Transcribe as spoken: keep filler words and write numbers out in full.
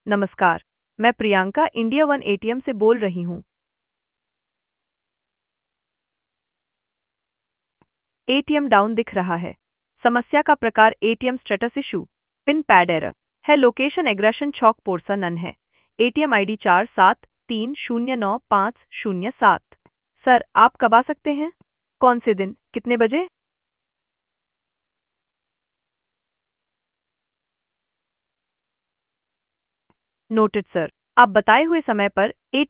नमस्कार। मैं Priyanka India one ATM से बोल रही हूँ। एटीएम डाउन दिख रहा है। समस्या का प्रकार ATM status issue, pin pad error है। लोकेशन एग्रेशन चौक पोरसा नन है। एटीएम आईडी चार सात तीन शून्य नौ पाँच शून्य सात। सर, आप कब आ सकते हैं? कौन से दिन, कितने बजे? Noted sir. आप बताए हुए समय पर